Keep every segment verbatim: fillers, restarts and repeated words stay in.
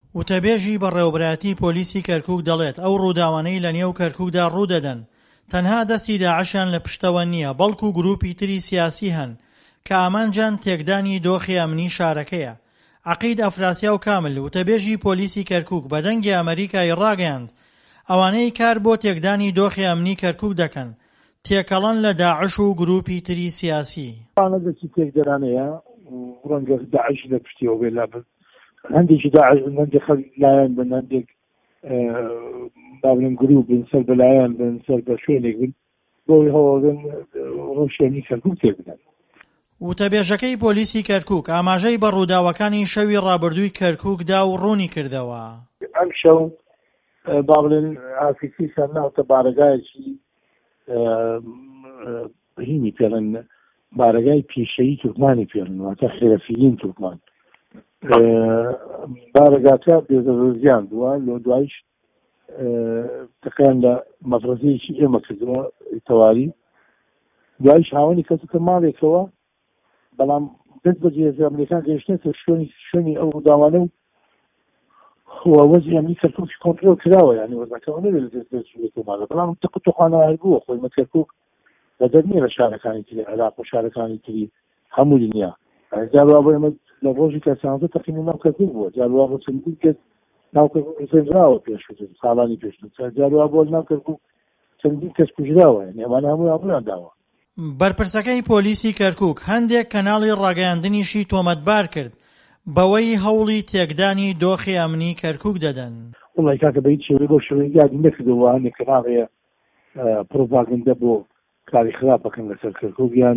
وتەبێژی بەڕێوەبەرایەتی پۆلیسی کەرکووک دەڵێت ئەو ڕووداوانەی لە نێو کەرکووکدا ڕوودەدەن تەنها دەستی داعشیان لە پشتەوە نییە، بەڵکو گروپی تری سیاسی هەن کە ئامانجان تێکدانی دۆخی ئەمنی شارەکەیە. عەقید ئەفراسیاو کامل وتەبێژی پۆلیسی کەرکووک بە دەنگی ئەمریکای ڕاگەیاند ئەوانەی کار بۆ تێکدانی دۆخی ئەمنی کەرکووک دەکەن تێکەڵەن لە داعش و گروپی تری سیاسی. ئەوانەی تێکدەرانەیە ڕەنگە داعش لە پشتیەوە بێ لا هەندێکی داعش بن، هەندێک خەڵک لایەن بن، هەندێک با بڵێم گروپ بن، سەر بەلایەن بن، سەر بە شوێنێک بن بۆی هەوڵدن ڕۆژێنی کەرکووک تێک بدەن. وتەبێژەکەی پۆلیسی کەرکووک ئاماژەی بە ڕووداوەکانی شەوی ڕابردووی کەرکووکدا و ڕوونی کردەوە. ئەم شەو با بڵێن ئافیسی سەرناوتە بارەگایەکی هینی پێڵێن بارەگای پیشەیی تورکمانی پێڵێن واتە خێرەفیلین تورکمان. بارەگاکە بێزەزیان بووە لۆ دوایش تقیان لە مەفرەزەیەکی ئێمە کردەوە تەواری دوایش هاوەنی کەسەکە ماڵێکەوە بەڵام دەست بەجێ ئەمریکان گەیشتێتە شوێنی شوێنی ئەو ڕووداوانە و وەزی ئەمنی کەرکووک کۆنترۆل کراوە یعنی وەزەکەەوە نەبێت دەستێتماڵە بەڵام تق و توخانە هەربووە خۆی مە کەرکووک بەدەر نییە لە شارەکانی تری عێراق و شارەکانی تری هەموو دنیا جارووا بۆ ئێمە لە ڕۆژی کەسانزە تەقینی ناو کەرکووک بووە جارووا بۆ چەندین کەس ناو کەرکووک سێنراوە پێشووتر ساڵانی پێشووتر جارووا بۆ ناو کەرکووک چەندین کەس کوژراوە یعنی ئەمانە هەموو هەموویان داوە. بەرپرسەکەی پۆلیسی کەرکووک هەندێک کەناڵی ڕاگەیاندنیشی تۆمەتبار کرد بەوەی هەوڵی تێکدانی دۆخی ئەمنی کەرکووک دەدەن. وڵی کاکە بە هیچ شێوەیە بۆ شێوەیە یادی نەکردەوە هەندێک کەناڵەیە پرۆپاگەندە بۆ کاری خراپ بکەن لەسەر کەرکووک یان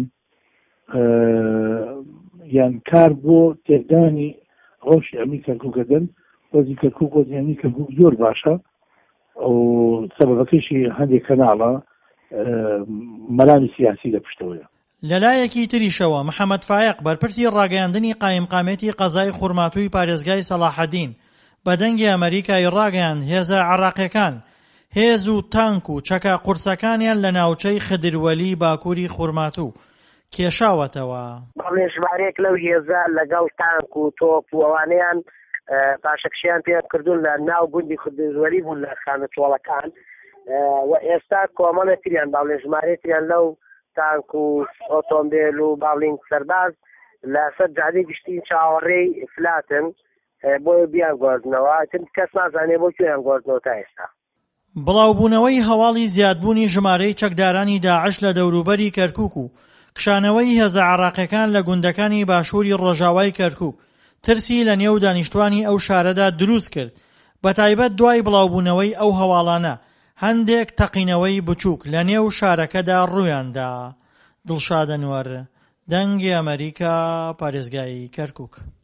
یان کار بۆ تێکدانی ڕۆژی ئەمنی کەرکووک دەدەن. وەزی کەرکووک وەزی ئەمنی کەرکووک زۆر باشە و سەبەبەکەیشی هەندێک کەناڵە مەرانی سیاسی لە پشتەوەیە. لەلایەکی تریشەوە محەممەد فایق بەرپرسی ڕاگەیاندنی قایمقامێتی قەزای خوڕماتووی پارێزگای سەلاحەدین بە دەنگی ئەمریکای ڕاگەیاند هێزە عێراقیەکان هێز و تانک و چەکە قورسەکانیان لە ناوچەی خدروەلی باکووری خوڕماتوو کێشاوەتەوە. بەڵێ ژمارەیەک لەو هێزە لەگەڵ تانک و تۆپ و ئەوانەیان پاشەکشیان پێ کردوون لە ناو گوندی خدروەلی بوون لە خانەتۆڵەکان و ئێستا کۆمەڵە تریان باڵێ ژمارە تریان لەو تانک و ئۆتۆمبیل و باڵین سەرباز لەسەر جادەی گشتی چاوەڕێی فلاتن بۆ بیان گۆڕنەوە کەس نازانێ بۆ کوێیان گۆڕنەوە تا ئێستا. بڵاوبوونەوەی هەواڵی زیادبوونی ژمارەی چەکدارانی داعش لە دەوروبەری کەرکووک و کشانەوەی هێزە عێراقیەکان لە گوندەکانی باشووری ڕۆژاوای کەرکووک ترسی لە نێو دانیشتوانی ئەو شارەدا دروست کرد بەتایبەت دوای بڵاوبوونەوەی ئەو هەواڵانە هەندێک تەقینەوەی بچووک لە نێو شارەکەدا ڕوویاندا. دڵشاد ئەنوەر دەنگی ئەمریکا پارێزگای کەرکووک.